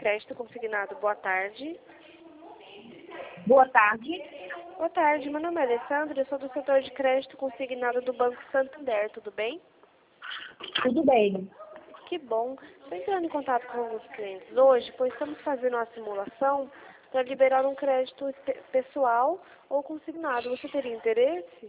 crédito consignado. Boa tarde. Boa tarde. Boa tarde, meu nome é Alessandra, eu sou do setor de crédito consignado do Banco Santander, tudo bem? Tudo bem. Que bom. Estou entrando em contato com alguns clientes hoje, pois estamos fazendo uma simulação para liberar um crédito pessoal ou consignado. Você teria interesse?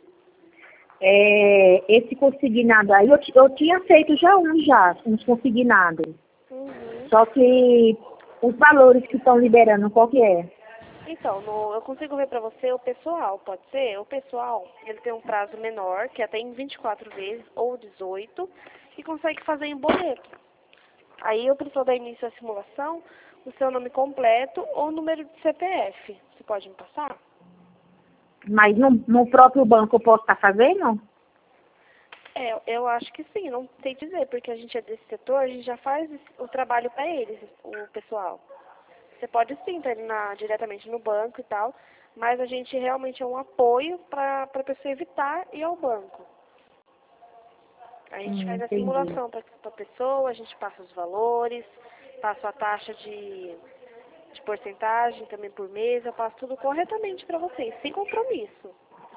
Esse consignado aí, eu tinha feito uns consignados. Uhum. Só que os valores que estão liberando, qual que é? Então, eu consigo ver para você o pessoal, pode ser? O pessoal, ele tem um prazo menor, que é até em 24 vezes ou 18, e consegue fazer em boleto. Aí eu preciso dar início à simulação, o seu nome completo ou número de CPF. Você pode me passar? Mas no próprio banco eu posso estar fazendo? Eu acho que sim, não sei dizer, porque a gente é desse setor, a gente já faz o trabalho para eles, o pessoal. Você pode sim estar indo diretamente no banco e tal, mas a gente realmente é um apoio para a pessoa evitar ir ao banco. A gente faz a Entendi. simulação para a pessoa, a gente passa os valores, passa a taxa de porcentagem também por mês, eu passo tudo corretamente para vocês, sem compromisso.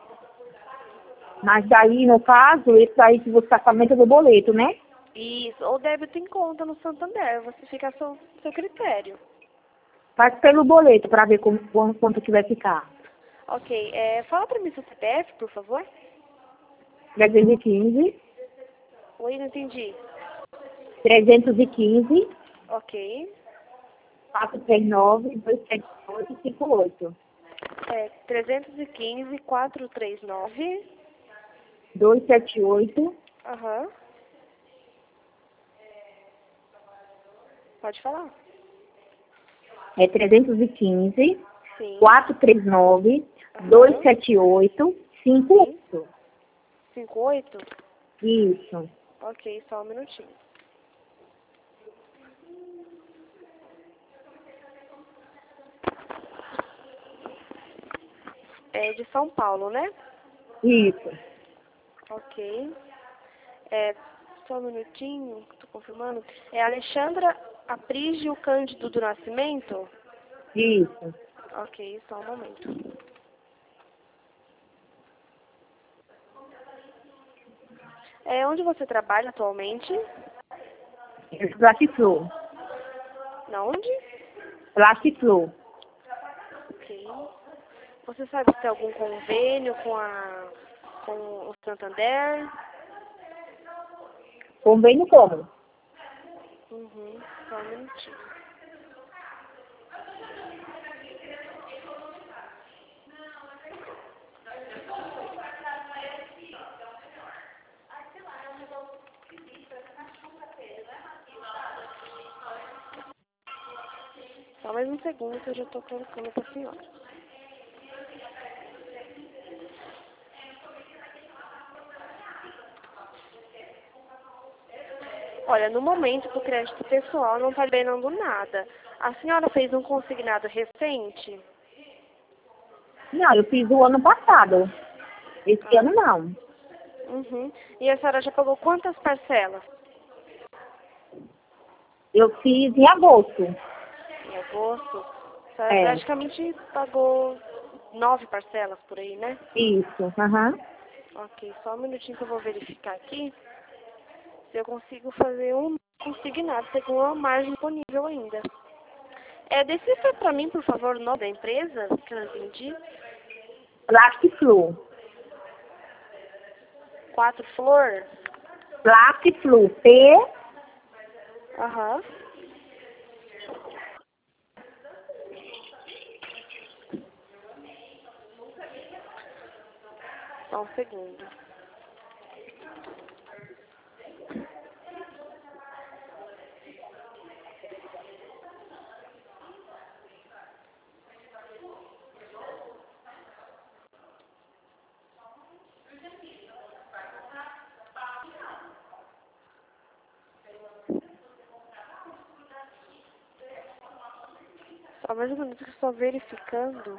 Mas daí, no caso, esse aí que você está falando é do boleto, né? Isso, ou débito em conta no Santander, você fica a seu critério. Faz pelo boleto para ver quanto que vai ficar. Ok, fala para mim seu CPF, por favor. 315, Oi, não entendi. 315, Ok. 439, 278, 58. 315 439. 278, Aham. Pode falar. 315, Sim. 439, Aham. 278, Sim. 58. 58? Isso. Ok, só um minutinho. É de São Paulo, né? Isso. Ok. Só um minutinho, tô confirmando. É Alexandra Aprígio Cândido do Nascimento? Isso. Ok, só um momento. Onde você trabalha atualmente? Plastiflu. Na onde? Plastiflu. Ok. Você sabe se tem algum convênio com o Santander? Convênio como? Uhum, só um minutinho. Só mais um segundo que eu já tô colocando pra senhora. Olha, no momento do crédito pessoal não está liberando nada. A senhora fez um consignado recente? Não, eu fiz o ano passado. Esse Ah, ano não. uhum. E a senhora já pagou quantas parcelas? Eu fiz em agosto. Em agosto? A senhora É. praticamente pagou 9 parcelas por aí, né? Isso. Aham. Ok, só um minutinho que eu vou verificar aqui se eu consigo fazer um consignado, tem uma margem disponível ainda. Decifra para mim, por favor, o nome da empresa, que eu não entendi. Plastiflu. 4 Flor? Plastiflu. P. Aham. Só um segundo. Só mais um minuto que eu estou verificando.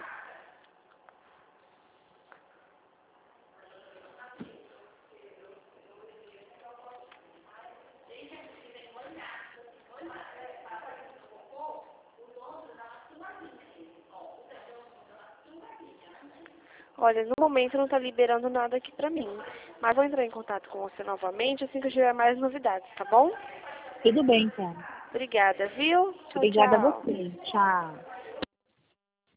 Olha, no momento não tá liberando nada aqui pra mim. Mas vou entrar em contato com você novamente assim que eu tiver mais novidades, tá bom? Tudo bem, então. Obrigada, viu? Tchau, Obrigada a tchau. você. Tchau.